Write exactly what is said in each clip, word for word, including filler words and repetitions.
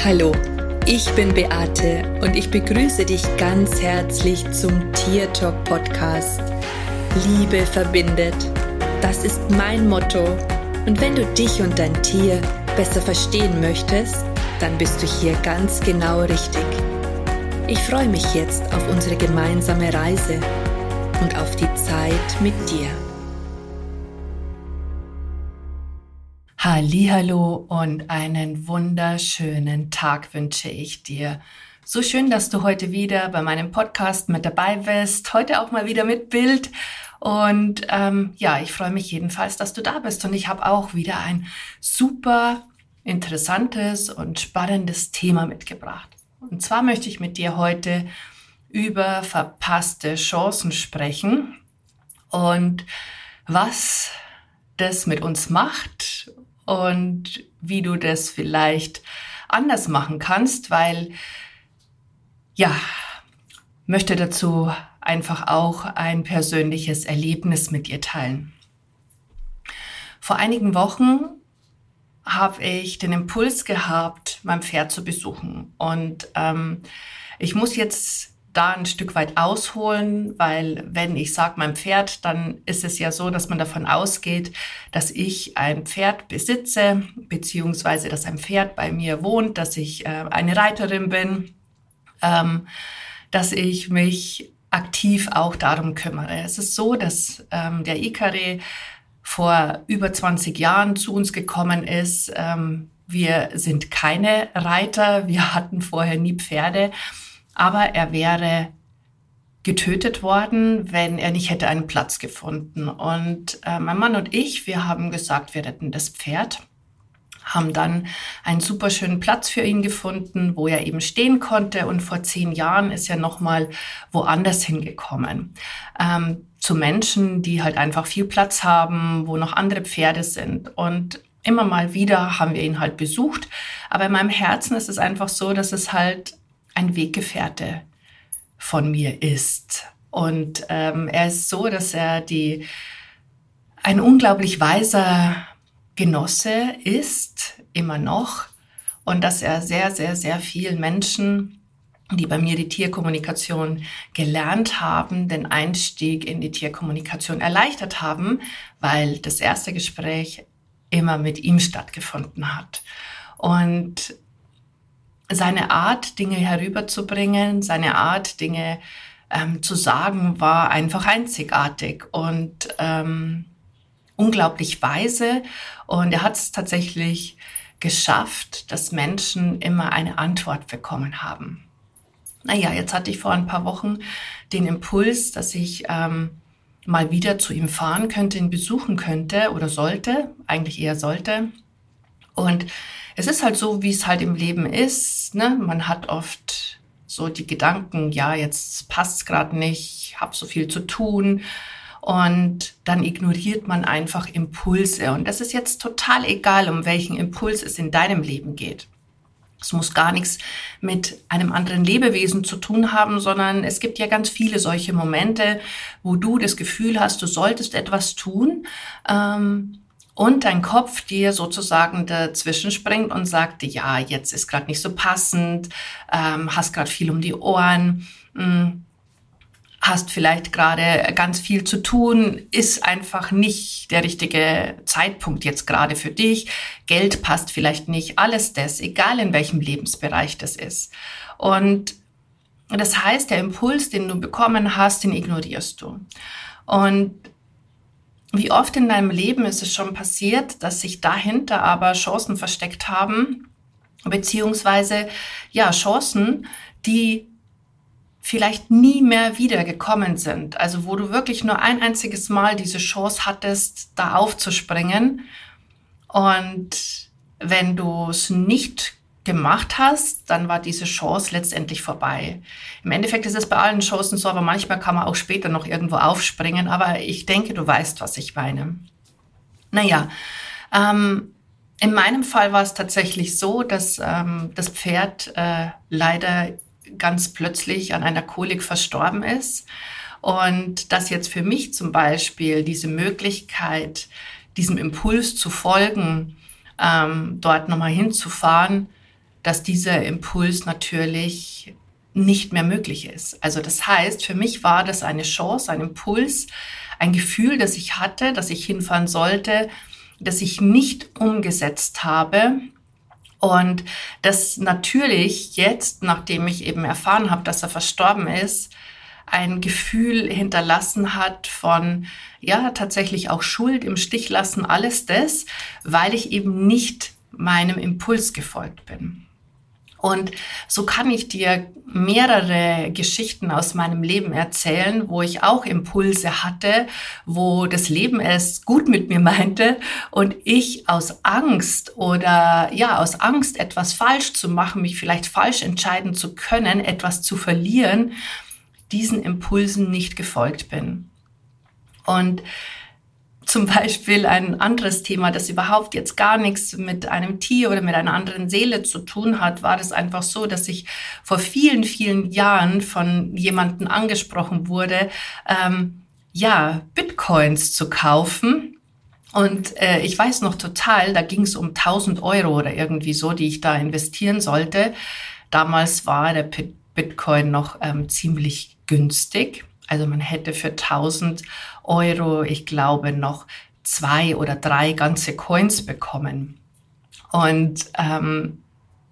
Hallo, ich bin Beate und ich begrüße dich ganz herzlich zum Tier Talk Podcast. Liebe verbindet, das ist mein Motto. Und wenn du dich und dein Tier besser verstehen möchtest, dann bist du hier ganz genau richtig. Ich freue mich jetzt auf unsere gemeinsame Reise und auf die Zeit mit dir. Hallihallo und einen wunderschönen Tag wünsche ich dir. So schön, dass du heute wieder bei meinem Podcast mit dabei bist. Heute auch mal wieder mit Bild. Und ähm, ja, ich freue mich jedenfalls, dass du da bist. Und ich habe auch wieder ein super interessantes und spannendes Thema mitgebracht. Und zwar möchte ich mit dir heute über verpasste Chancen sprechen und was das mit uns macht und wie du das vielleicht anders machen kannst, weil, ja, möchte dazu einfach auch ein persönliches Erlebnis mit dir teilen. Vor einigen Wochen habe ich den Impuls gehabt, mein Pferd zu besuchen. Und ähm, ich muss jetzt da ein Stück weit ausholen, weil wenn ich sage mein Pferd, dann ist es ja so, dass man davon ausgeht, dass ich ein Pferd besitze, beziehungsweise dass ein Pferd bei mir wohnt, dass ich äh, eine Reiterin bin, ähm, dass ich mich aktiv auch darum kümmere. Es ist so, dass ähm, der Ikare vor über zwanzig Jahren zu uns gekommen ist. Ähm, wir sind keine Reiter, wir hatten vorher nie Pferde, aber er wäre getötet worden, wenn er nicht hätte einen Platz gefunden. Und äh, mein Mann und ich, wir haben gesagt, wir retten das Pferd, haben dann einen super schönen Platz für ihn gefunden, wo er eben stehen konnte. Und vor zehn Jahren ist er nochmal woanders hingekommen. Ähm, zu Menschen, die halt einfach viel Platz haben, wo noch andere Pferde sind. Und immer mal wieder haben wir ihn halt besucht. Aber in meinem Herzen ist es einfach so, dass es halt ein Weggefährte von mir ist. Und ähm, er ist so, dass er die ein unglaublich weiser Genosse ist, immer noch. Und dass er sehr, sehr, sehr vielen Menschen, die bei mir die Tierkommunikation gelernt haben, den Einstieg in die Tierkommunikation erleichtert haben, weil das erste Gespräch immer mit ihm stattgefunden hat. Und seine Art, Dinge herüberzubringen, seine Art, Dinge ähm, zu sagen, war einfach einzigartig und ähm, unglaublich weise. Und er hat es tatsächlich geschafft, dass Menschen immer eine Antwort bekommen haben. Naja, jetzt hatte ich vor ein paar Wochen den Impuls, dass ich ähm, mal wieder zu ihm fahren könnte, ihn besuchen könnte oder sollte, eigentlich eher sollte. Und es ist halt so, wie es halt im Leben ist, ne? Man hat oft so die Gedanken, ja, jetzt passt's gerade nicht, hab so viel zu tun. Und dann ignoriert man einfach Impulse. Und das ist jetzt total egal, um welchen Impuls es in deinem Leben geht. Es muss gar nichts mit einem anderen Lebewesen zu tun haben, sondern es gibt ja ganz viele solche Momente, wo du das Gefühl hast, du solltest etwas tun, ähm, und dein Kopf dir sozusagen dazwischen springt und sagt, ja, jetzt ist gerade nicht so passend, ähm, hast gerade viel um die Ohren, mh, hast vielleicht gerade ganz viel zu tun, ist einfach nicht der richtige Zeitpunkt jetzt gerade für dich, Geld passt vielleicht nicht, alles das, egal in welchem Lebensbereich das ist. Und das heißt, der Impuls, den du bekommen hast, den ignorierst du. Und wie oft in deinem Leben ist es schon passiert, dass sich dahinter aber Chancen versteckt haben, beziehungsweise ja Chancen, die vielleicht nie mehr wieder gekommen sind. Also wo du wirklich nur ein einziges Mal diese Chance hattest, da aufzuspringen. Und wenn du es nicht gemacht hast, dann war diese Chance letztendlich vorbei. Im Endeffekt ist es bei allen Chancen so, aber manchmal kann man auch später noch irgendwo aufspringen. Aber ich denke, du weißt, was ich meine. Naja, ähm, in meinem Fall war es tatsächlich so, dass ähm, das Pferd äh, leider ganz plötzlich an einer Kolik verstorben ist. Und dass jetzt für mich zum Beispiel diese Möglichkeit, diesem Impuls zu folgen, ähm, dort nochmal hinzufahren, dass dieser Impuls natürlich nicht mehr möglich ist. Also das heißt, für mich war das eine Chance, ein Impuls, ein Gefühl, das ich hatte, dass ich hinfahren sollte, das ich nicht umgesetzt habe. Und das natürlich jetzt, nachdem ich eben erfahren habe, dass er verstorben ist, ein Gefühl hinterlassen hat von, ja, tatsächlich auch Schuld, im Stich lassen, alles das, weil ich eben nicht meinem Impuls gefolgt bin. Und so kann ich dir mehrere Geschichten aus meinem Leben erzählen, wo ich auch Impulse hatte, wo das Leben es gut mit mir meinte und ich aus Angst oder ja, aus Angst, etwas falsch zu machen, mich vielleicht falsch entscheiden zu können, etwas zu verlieren, diesen Impulsen nicht gefolgt bin. Und zum Beispiel ein anderes Thema, das überhaupt jetzt gar nichts mit einem Tier oder mit einer anderen Seele zu tun hat, war das einfach so, dass ich vor vielen, vielen Jahren von jemandem angesprochen wurde, ähm, ja, Bitcoins zu kaufen. Und äh, ich weiß noch total, da ging es um tausend Euro oder irgendwie so, die ich da investieren sollte. Damals war der Bitcoin noch ähm, ziemlich günstig. Also man hätte für tausend Euro, ich glaube, noch zwei oder drei ganze Coins bekommen. Und ähm,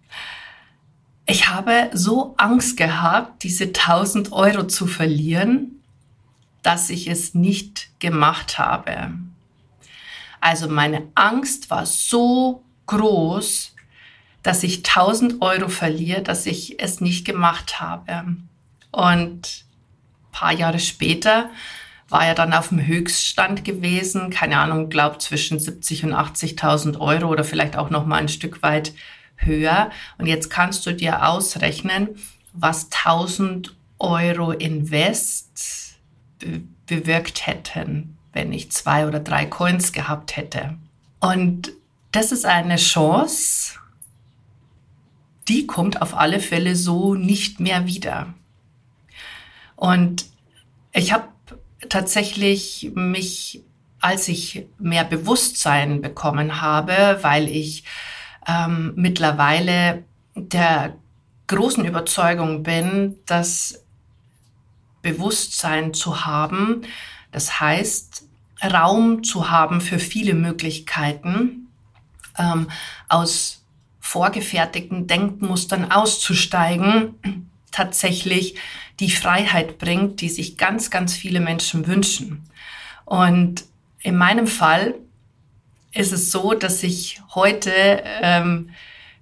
ich habe so Angst gehabt, diese tausend Euro zu verlieren, dass ich es nicht gemacht habe. Also meine Angst war so groß, dass ich tausend Euro verliere, dass ich es nicht gemacht habe. Und ein paar Jahre später war er dann auf dem Höchststand gewesen, keine Ahnung, glaube zwischen siebzigtausend und achtzigtausend Euro oder vielleicht auch noch mal ein Stück weit höher. Und jetzt kannst du dir ausrechnen, was tausend Euro Invest be- bewirkt hätten, wenn ich zwei oder drei Coins gehabt hätte. Und das ist eine Chance, die kommt auf alle Fälle so nicht mehr wieder. Und ich habe tatsächlich mich, als ich mehr Bewusstsein bekommen habe, weil ich ähm, mittlerweile der großen Überzeugung bin, dass Bewusstsein zu haben, das heißt, Raum zu haben für viele Möglichkeiten, ähm, aus vorgefertigten Denkmustern auszusteigen, tatsächlich die Freiheit bringt, die sich ganz, ganz viele Menschen wünschen. Und in meinem Fall ist es so, dass ich heute ähm,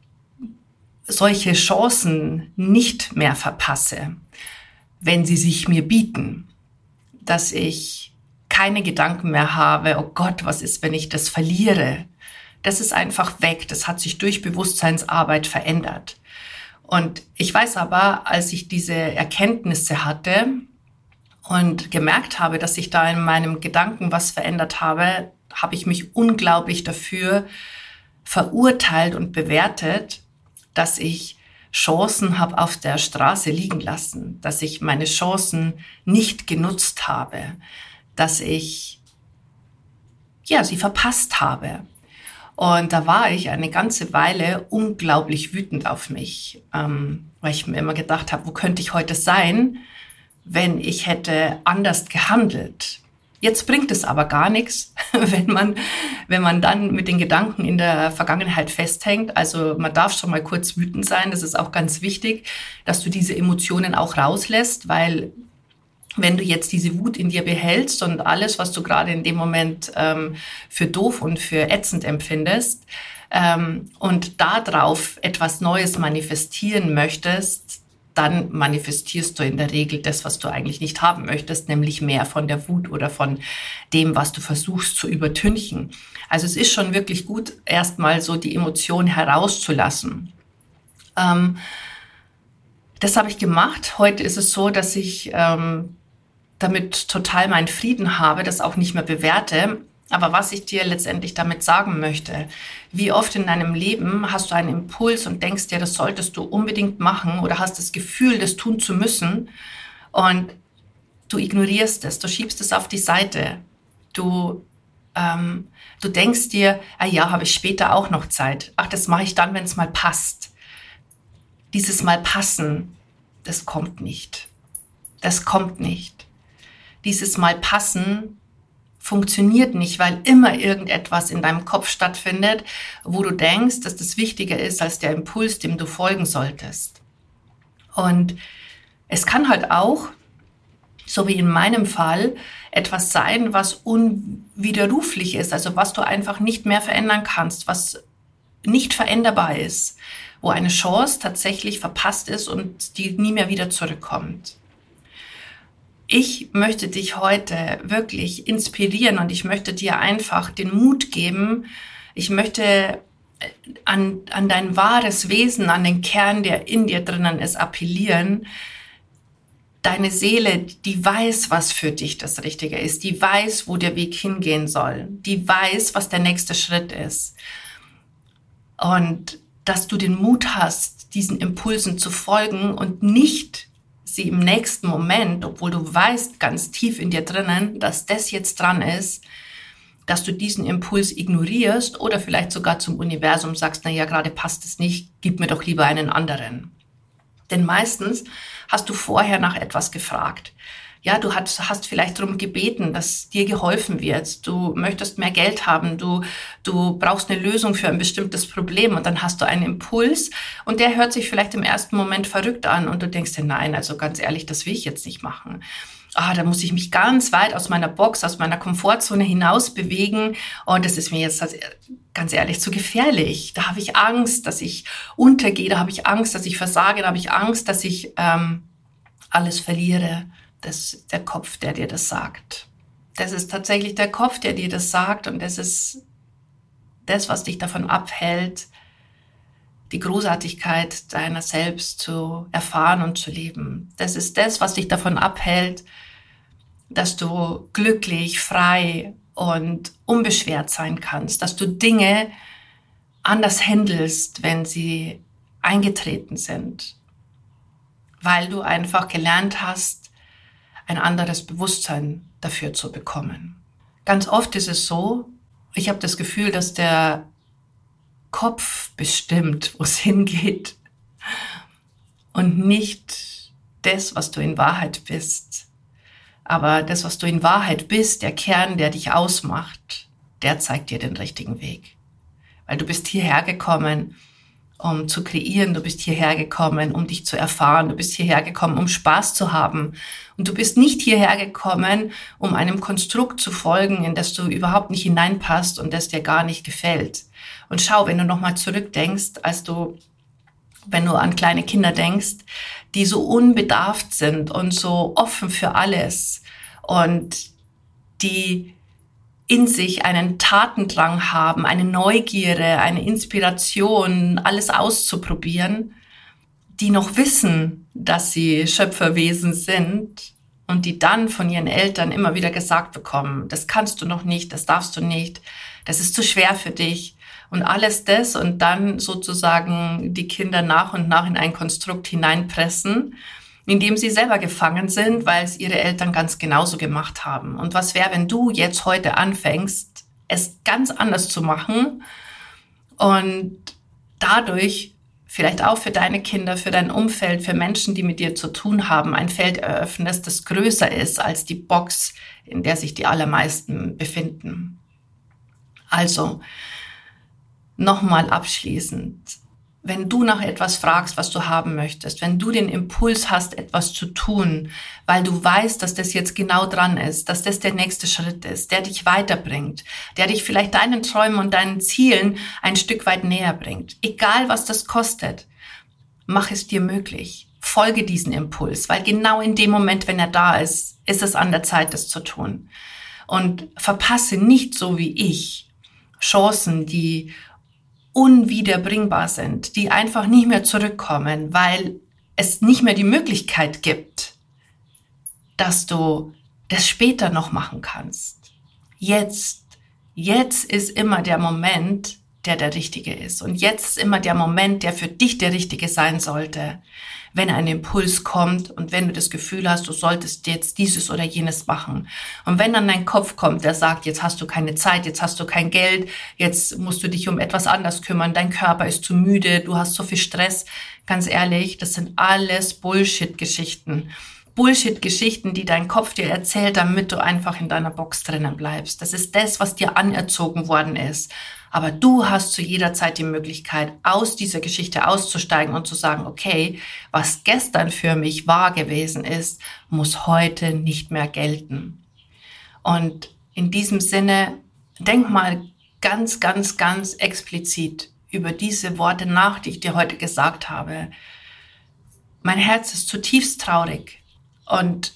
solche Chancen nicht mehr verpasse, wenn sie sich mir bieten. Dass ich keine Gedanken mehr habe, oh Gott, was ist, wenn ich das verliere? Das ist einfach weg. Das hat sich durch Bewusstseinsarbeit verändert. Und ich weiß aber, als ich diese Erkenntnisse hatte und gemerkt habe, dass ich da in meinem Gedanken was verändert habe, habe ich mich unglaublich dafür verurteilt und bewertet, dass ich Chancen habe auf der Straße liegen lassen, dass ich meine Chancen nicht genutzt habe, dass ich ja, sie verpasst habe. Und da war ich eine ganze Weile unglaublich wütend auf mich, ähm, weil ich mir immer gedacht habe, wo könnte ich heute sein, wenn ich hätte anders gehandelt. Jetzt bringt es aber gar nichts, wenn man, wenn man dann mit den Gedanken in der Vergangenheit festhängt. Also man darf schon mal kurz wütend sein. Das ist auch ganz wichtig, dass du diese Emotionen auch rauslässt, weil wenn du jetzt diese Wut in dir behältst und alles, was du gerade in dem Moment ähm, für doof und für ätzend empfindest ähm, und darauf etwas Neues manifestieren möchtest, dann manifestierst du in der Regel das, was du eigentlich nicht haben möchtest, nämlich mehr von der Wut oder von dem, was du versuchst zu übertünchen. Also es ist schon wirklich gut, erstmal so die Emotion herauszulassen. Ähm, das habe ich gemacht. Heute ist es so, dass ich ähm, damit total meinen Frieden habe, das auch nicht mehr bewerte. Aber was ich dir letztendlich damit sagen möchte, wie oft in deinem Leben hast du einen Impuls und denkst dir, das solltest du unbedingt machen oder hast das Gefühl, das tun zu müssen und du ignorierst es, du schiebst es auf die Seite. Du, ähm, du denkst dir, ah ja, habe ich später auch noch Zeit. Ach, das mache ich dann, wenn es mal passt. dieses Mal passen, das kommt nicht. Das kommt nicht. Dieses Mal passen funktioniert nicht, weil immer irgendetwas in deinem Kopf stattfindet, wo du denkst, dass das wichtiger ist als der Impuls, dem du folgen solltest. Und es kann halt auch, so wie in meinem Fall, etwas sein, was unwiderruflich ist, also was du einfach nicht mehr verändern kannst, was nicht veränderbar ist, wo eine Chance tatsächlich verpasst ist und die nie mehr wieder zurückkommt. Ich möchte dich heute wirklich inspirieren und ich möchte dir einfach den Mut geben. Ich möchte an, an dein wahres Wesen, an den Kern, der in dir drinnen ist, appellieren. Deine Seele, die weiß, was für dich das Richtige ist. Die weiß, wo der Weg hingehen soll. Die weiß, was der nächste Schritt ist. Und dass du den Mut hast, diesen Impulsen zu folgen und nicht sie im nächsten Moment, obwohl du weißt ganz tief in dir drinnen, dass das jetzt dran ist, dass du diesen Impuls ignorierst oder vielleicht sogar zum Universum sagst, na ja, gerade passt es nicht, gib mir doch lieber einen anderen. Denn meistens hast du vorher nach etwas gefragt. Ja, du hast, hast vielleicht darum gebeten, dass dir geholfen wird. Du möchtest mehr Geld haben. Du, du brauchst eine Lösung für ein bestimmtes Problem. Und dann hast du einen Impuls und der hört sich vielleicht im ersten Moment verrückt an. Und du denkst dir, nein, also ganz ehrlich, das will ich jetzt nicht machen. Ah, da muss ich mich ganz weit aus meiner Box, aus meiner Komfortzone hinaus bewegen. Und das ist mir jetzt ganz ehrlich zu gefährlich. Da habe ich Angst, dass ich untergehe. Da habe ich Angst, dass ich versage. Da habe ich Angst, dass ich ähm, alles verliere. Das ist der Kopf, der dir das sagt. Das ist tatsächlich der Kopf, der dir das sagt. Und das ist das, was dich davon abhält, die Großartigkeit deiner selbst zu erfahren und zu leben. Das ist das, was dich davon abhält, dass du glücklich, frei und unbeschwert sein kannst, dass du Dinge anders handelst, wenn sie eingetreten sind, weil du einfach gelernt hast, ein anderes Bewusstsein dafür zu bekommen. Ganz oft ist es so, ich habe das Gefühl, dass der Kopf bestimmt, wo es hingeht und nicht das, was du in Wahrheit bist. Aber das, was du in Wahrheit bist, der Kern, der dich ausmacht, der zeigt dir den richtigen Weg. Weil du bist hierher gekommen, um zu kreieren, du bist hierher gekommen, um dich zu erfahren, du bist hierher gekommen, um Spaß zu haben. Und du bist nicht hierher gekommen, um einem Konstrukt zu folgen, in das du überhaupt nicht hineinpasst und das dir gar nicht gefällt. Und schau, wenn du nochmal zurückdenkst, als du, wenn du an kleine Kinder denkst, die so unbedarft sind und so offen für alles und die in sich einen Tatendrang haben, eine Neugierde, eine Inspiration, alles auszuprobieren, die noch wissen, dass sie Schöpferwesen sind und die dann von ihren Eltern immer wieder gesagt bekommen, das kannst du noch nicht, das darfst du nicht, das ist zu schwer für dich und alles das und dann sozusagen die Kinder nach und nach in ein Konstrukt hineinpressen, in dem sie selber gefangen sind, weil es ihre Eltern ganz genauso gemacht haben. Und was wäre, wenn du jetzt heute anfängst, es ganz anders zu machen und dadurch vielleicht auch für deine Kinder, für dein Umfeld, für Menschen, die mit dir zu tun haben, ein Feld eröffnest, das größer ist als die Box, in der sich die allermeisten befinden. Also, nochmal abschließend. Wenn du nach etwas fragst, was du haben möchtest, wenn du den Impuls hast, etwas zu tun, weil du weißt, dass das jetzt genau dran ist, dass das der nächste Schritt ist, der dich weiterbringt, der dich vielleicht deinen Träumen und deinen Zielen ein Stück weit näher bringt, egal was das kostet, mach es dir möglich. Folge diesen Impuls, weil genau in dem Moment, wenn er da ist, ist es an der Zeit, das zu tun. Und verpasse nicht so wie ich Chancen, die unwiederbringbar sind, die einfach nicht mehr zurückkommen, weil es nicht mehr die Möglichkeit gibt, dass du das später noch machen kannst. Jetzt, jetzt ist immer der Moment, der der richtige ist. Und jetzt ist immer der Moment, der für dich der richtige sein sollte. Wenn ein Impuls kommt und wenn du das Gefühl hast, du solltest jetzt dieses oder jenes machen. Und wenn dann dein Kopf kommt, der sagt, jetzt hast du keine Zeit, jetzt hast du kein Geld, jetzt musst du dich um etwas anderes kümmern, dein Körper ist zu müde, du hast so viel Stress. Ganz ehrlich, das sind alles Bullshit-Geschichten. Bullshit-Geschichten, die dein Kopf dir erzählt, damit du einfach in deiner Box drinnen bleibst. Das ist das, was dir anerzogen worden ist. Aber du hast zu jeder Zeit die Möglichkeit, aus dieser Geschichte auszusteigen und zu sagen, okay, was gestern für mich wahr gewesen ist, muss heute nicht mehr gelten. Und in diesem Sinne, denk mal ganz, ganz, ganz explizit über diese Worte nach, die ich dir heute gesagt habe. Mein Herz ist zutiefst traurig und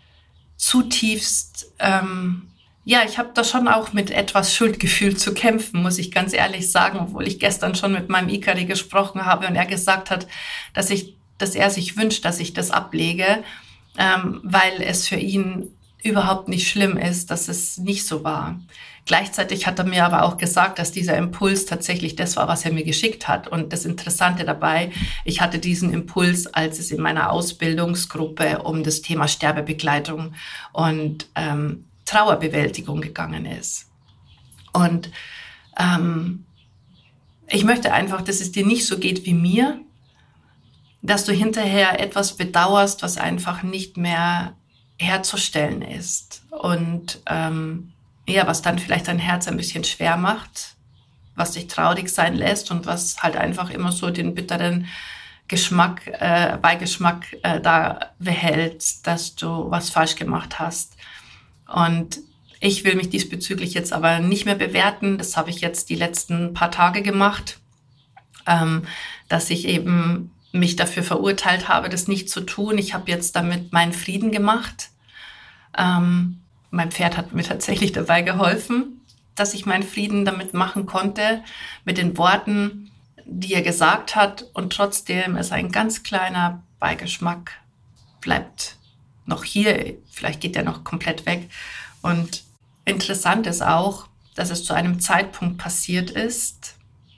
zutiefst, ähm, ja, ich habe da schon auch mit etwas Schuldgefühl zu kämpfen, muss ich ganz ehrlich sagen, obwohl ich gestern schon mit meinem Ikari gesprochen habe und er gesagt hat, dass ich, dass er sich wünscht, dass ich das ablege, ähm, weil es für ihn überhaupt nicht schlimm ist, dass es nicht so war. Gleichzeitig hat er mir aber auch gesagt, dass dieser Impuls tatsächlich das war, was er mir geschickt hat. Und das Interessante dabei, ich hatte diesen Impuls, als es in meiner Ausbildungsgruppe um das Thema Sterbebegleitung und ähm, Trauerbewältigung gegangen ist. Und ähm, ich möchte einfach, dass es dir nicht so geht wie mir, dass du hinterher etwas bedauerst, was einfach nicht mehr herzustellen ist. Und ähm, ja, was dann vielleicht dein Herz ein bisschen schwer macht, was dich traurig sein lässt und was halt einfach immer so den bitteren Geschmack, äh, Beigeschmack äh, da behält, dass du was falsch gemacht hast. Und ich will mich diesbezüglich jetzt aber nicht mehr bewerten. Das habe ich jetzt die letzten paar Tage gemacht, ähm, dass ich eben mich dafür verurteilt habe, das nicht zu tun. Ich habe jetzt damit meinen Frieden gemacht. Ähm, Mein Pferd hat mir tatsächlich dabei geholfen, dass ich meinen Frieden damit machen konnte, mit den Worten, die er gesagt hat. Und trotzdem ist ein ganz kleiner Beigeschmack, bleibt noch hier, vielleicht geht er noch komplett weg. Und interessant ist auch, dass es zu einem Zeitpunkt passiert ist,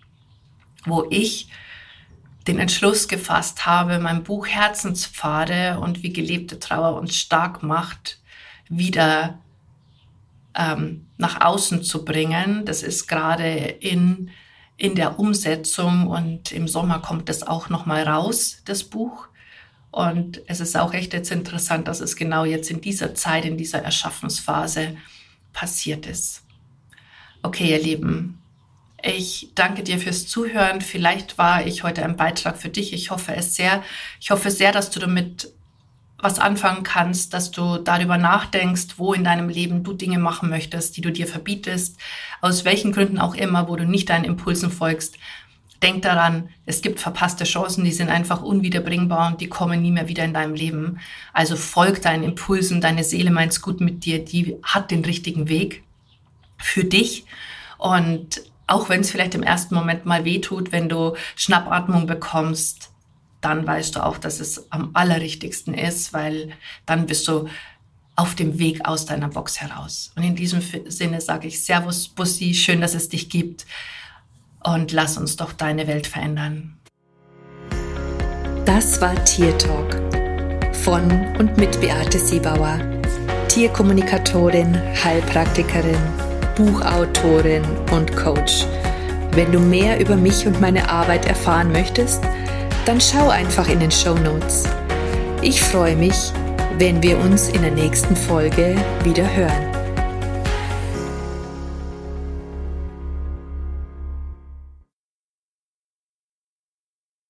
wo ich den Entschluss gefasst habe, mein Buch Herzenspfade und wie gelebte Trauer uns stark macht, wieder ähm, nach außen zu bringen. Das ist gerade in, in der Umsetzung und im Sommer kommt das auch nochmal raus, das Buch. Und es ist auch echt jetzt interessant, dass es genau jetzt in dieser Zeit, in dieser Erschaffensphase passiert ist. Okay, ihr Lieben, ich danke dir fürs Zuhören. Vielleicht war ich heute ein Beitrag für dich. Ich hoffe es sehr. Ich hoffe sehr, dass du damit was anfangen kannst, dass du darüber nachdenkst, wo in deinem Leben du Dinge machen möchtest, die du dir verbietest, aus welchen Gründen auch immer, wo du nicht deinen Impulsen folgst. Denk daran, es gibt verpasste Chancen, die sind einfach unwiederbringbar und die kommen nie mehr wieder in deinem Leben. Also folg deinen Impulsen, deine Seele meint's gut mit dir, die hat den richtigen Weg für dich. Und auch wenn es vielleicht im ersten Moment mal wehtut, wenn du Schnappatmung bekommst, dann weißt du auch, dass es am allerrichtigsten ist, weil dann bist du auf dem Weg aus deiner Box heraus. Und in diesem Sinne sage ich Servus, Bussi, schön, dass es dich gibt und lass uns doch deine Welt verändern. Das war Tier Talk von und mit Beate Siebauer, Tierkommunikatorin, Heilpraktikerin, Buchautorin und Coach. Wenn du mehr über mich und meine Arbeit erfahren möchtest, dann schau einfach in den Shownotes. Ich freue mich, wenn wir uns in der nächsten Folge wieder hören.